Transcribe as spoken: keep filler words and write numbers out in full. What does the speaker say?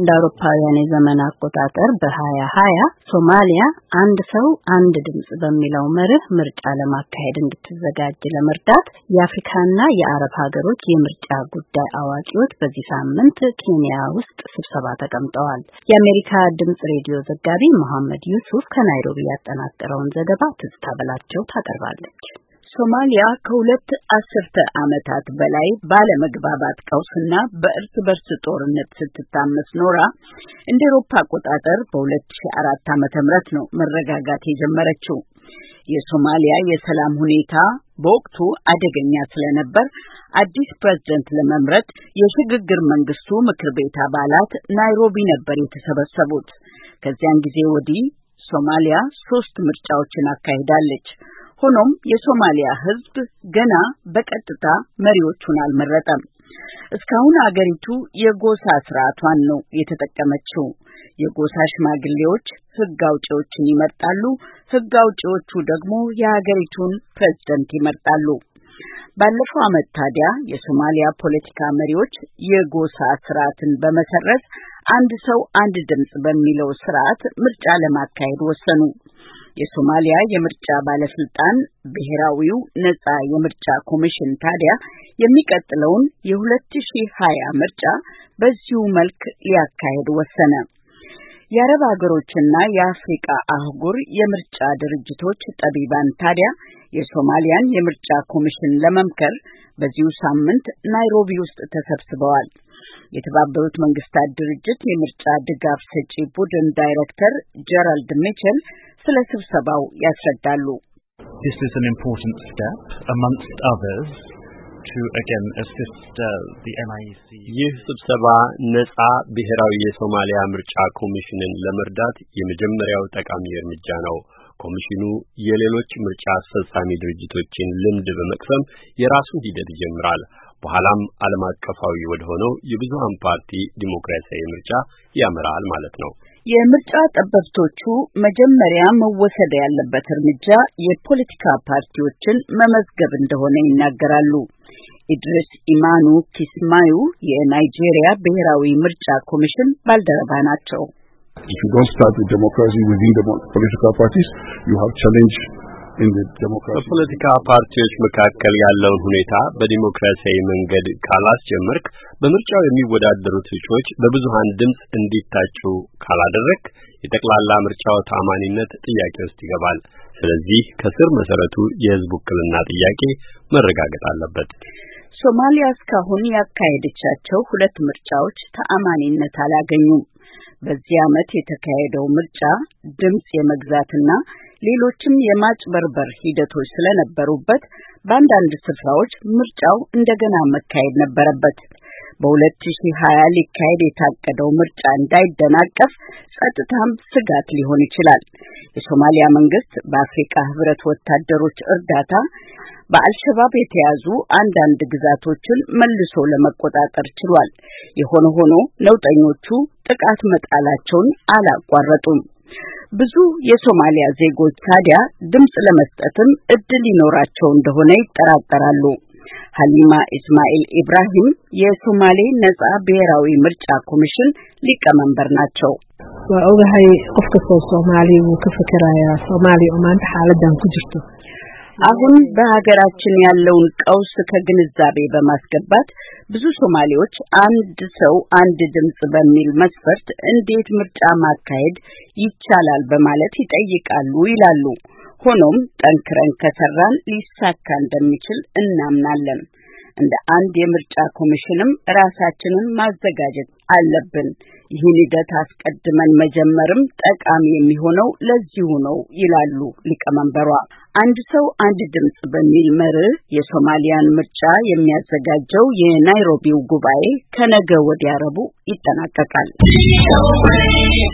እንደ አውሮፓውያን የዘመን አቆጣጠር በሀያ ሀያ ሶማሊያ አንድ ሰው አንድ ድምጽ በሚለው መርህ ምርጫ ለማካሄድ እንድትዘጋጅ ለመርዳት የአፍሪካና የአረብ ሀገሮች የምርጫ ጉዳይ አዋቂዎች በዚህ ሳምንት ኬንያ ውስጥ ስብሰባ ተቀምጠዋል። የአሜሪካ ድምጽ ሬዲዮ ዘጋቢ መሐመድ ዩሱፍ ከናይሮቢ ያጠናቀረውን ዘገባ ትዝታ በላቸው ታቀርባለች። ሶማሊያ ከሁለት አስርተ ዓመታት በላይ ባለመግባባት ቀውስና በእርስ በርስ ጦርነት ስትታመስ ኖራ እንደ አውሮፓ አቆጣጠር በሁለት ሺህ አራት ዓመተ ምህረት ነው መረጋጋት የጀመረችው። የሶማሊያ የሰላም ሁኔታ በወቅቱ አደገኛ ስለነበር አዲስ ፕሬዝዳንት ለመምረጥ የሽግግር መንግስቱ ምክር ቤት አባላት ናይሮቢ ነበር የተሰበሰቡት። ከዚያን ጊዜ ወዲህ ሶማሊያ ሶስት ምርጫዎችን አካሂዳለች። ሆኖም የሶማሊያ ህዝብ ገና በቀጥታ መሪዎቹን አልመረጠም። እስካሁን አገሪቱ የጎሳ ስርዓቷን ነው የተጠቀመችው። የጎሳ ሽማግሌዎች ህግ አውጪዎችን ይመርጣሉ፣ ህግ አውጪዎቹ ደግሞ የሀገሪቱን ፕሬዝዳንት ይመርጣሉ። ባለፈው ዓመት ታዲያ የሶማሊያ ፖለቲካ መሪዎች የጎሳ ስርዓትን በመሰረዝ አንድ ሰው አንድ ድምጽ በሚለው ስርዓት ምርጫ ለማካሄድ ወሰኑ። የሶማሊያ የምርጫ ባለስልጣን ብሔራዊው ነጻ የምርጫ ኮሚሽን ታዲያ የሚቀጥለውን የሁለት ሺህ ሀያ ምርጫ በዚሁ መልክ ሊያካሄድ ወሰነ። የአረብ ሀገሮችና የአፍሪካ አህጉር የምርጫ ድርጅቶች ጠቢባን ታዲያ የሶማሊያን የምርጫ ኮሚሽን ለመምከር በዚሁ ሳምንት ናይሮቢ ውስጥ ተሰብስበዋል። የተባበሩት መንግስታት ድርጅት የምርጫ ድጋፍ ሰጪ ቡድን ዳይሬክተር ጀራልድ ሚቸል ስለ ስብሰባው ያስረዳሉ። This is an important step amongst others to again assist uh, the N I E C. ይህ ስብሰባ ነጻ ብሔራዊ የሶማሊያ ምርጫ ኮሚሽንን ለመርዳት የመጀመሪያው ጠቃሚ እርምጃ ነው። ኮሚሽኑ የሌሎች ምርጫ አስፈጻሚ ድርጅቶችን ልምድ በመቅሰም የራሱን ሂደት ይጀምራል። በኋላም ዓለም አቀፋዊ ወደሆነው የብዙሃን ፓርቲ ዲሞክራሲያዊ ምርጫ ያመራል ማለት ነው። የምርጫ ጠበብቶቹ መጀመሪያ መወሰድ ያለበት እርምጃ የፖለቲካ ፓርቲዎችን መመዝገብ እንደሆነ ይናገራሉ። ኢድሪስ ኢማኑ ኪስማዩ የናይጄሪያ ብሔራዊ ምርጫ ኮሚሽን ባልደረባ ናቸው። If you don't start with democracy within the political parties, you have challenge in the democracy. በፖለቲካ ፓርቲዎች መካከል ያለውን ሁኔታ በዲሞክራሲያዊ መንገድ ካላስጀመርክ በምርጫው የሚወዳደሩት እጩዎች በብዙሃን ድምጽ እንዲታጩ ካላደረክ የጠቅላላ ምርጫው ታማኒነት ጥያቄ ውስጥ ይገባል። ስለዚህ ከስር መሰረቱ የህዝብ ውክልና ጥያቄ መረጋገጥ አለበት። ሶማሊያ እስካሁን ያካሄደቻቸው ሁለት ምርጫዎች ተአማኒነት አላገኙም። በዚህ ዓመት የተካሄደው ምርጫ ድምጽ የመግዛትና ሌሎችም የማጭበርበር ሂደቶች ስለነበሩበት በአንዳንድ ስፍራዎች ምርጫው እንደገና መካሄድ ነበረበት። በሁለት ሺህ ሀያ ሊካሄድ የታቀደው ምርጫ እንዳይደናቀፍ ጸጥታም ስጋት ሊሆን ይችላል። የሶማሊያ መንግስት በአፍሪካ ህብረት ወታደሮች እርዳታ በአልሸባብ የተያዙ አንዳንድ ግዛቶችን መልሶ ለመቆጣጠር ችሏል። የሆነ ሆኖ ነውጠኞቹ ጥቃት መጣላቸውን አላቋረጡም። ብዙ የሶማሊያ ዜጎች ታዲያ ድምጽ ለመስጠትም እድል ይኖራቸው እንደሆነ ይጠራጠራሉ። ሀሊማ ኢስማኤል ኢብራሂም የሶማሌ ነጻ ብሔራዊ ምርጫ ኮሚሽን ሊቀመንበር ናቸው። ወአውሃይ ቆፍከ ሶማሊ ወከፈከራያ ሶማሊ ኦማን ሐለዳን ኩጅርቱ አሁን በሀገራችን ያለውን ቀውስ ከግንዛቤ በማስገባት ብዙ ሶማሌዎች አንድ ሰው አንድ ድምጽ በሚል መስፈርት እንዴት ምርጫ ማካሄድ ይቻላል በማለት ይጠይቃሉ ይላሉ። ሆኖም ጠንክረን ከሰራን ሊሳካ እንደሚችል እናምናለን። እንደ አንድ የምርጫ ኮሚሽንም ራሳችንን ማዘጋጀት አለብን። ይህን ሂደት አስቀድመን መጀመርም ጠቃሚ የሚሆነው ለዚሁ ነው ይላሉ ሊቀመንበሯ። አንድ ሰው አንድ ድምጽ በሚል መርህ የሶማሊያን ምርጫ የሚያዘጋጀው የናይሮቢው ጉባኤ ከነገ ወዲያ ረቡዕ ይጠናቀቃል።